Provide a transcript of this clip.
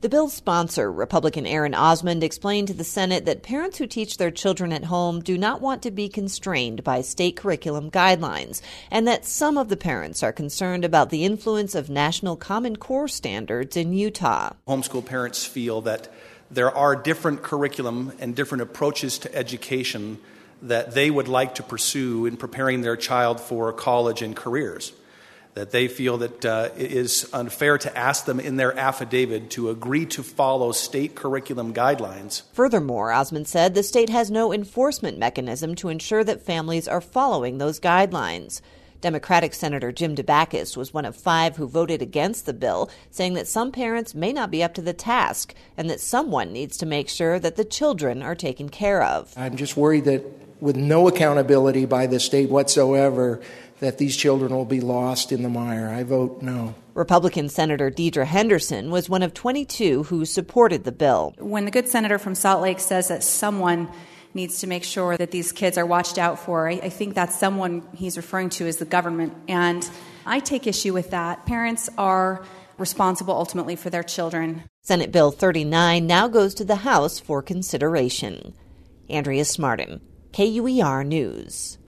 The bill's sponsor, Republican Aaron Osmond, explained to the Senate that parents who teach their children at home do not want to be constrained by state curriculum guidelines, and that some of the parents are concerned about the influence of National Common Core standards in Utah. Homeschool parents feel that there are different curriculum and different approaches to education that they would like to pursue in preparing their child for college and careers. That they feel that it is unfair to ask them in their affidavit to agree to follow state curriculum guidelines. Furthermore, Osmond said the state has no enforcement mechanism to ensure that families are following those guidelines. Democratic Senator Jim Debakis was one of 5 who voted against the bill, saying that some parents may not be up to the task and that someone needs to make sure that the children are taken care of. I'm just worried that with no accountability by the state whatsoever, that these children will be lost in the mire. I vote no. Republican Senator Deidre Henderson was one of 22 who supported the bill. When the good senator from Salt Lake says that someone needs to make sure that these kids are watched out for, I think that someone he's referring to is the government. And I take issue with that. Parents are responsible ultimately for their children. Senate Bill 39 now goes to the House for consideration. Andrea Smartin, KUER News.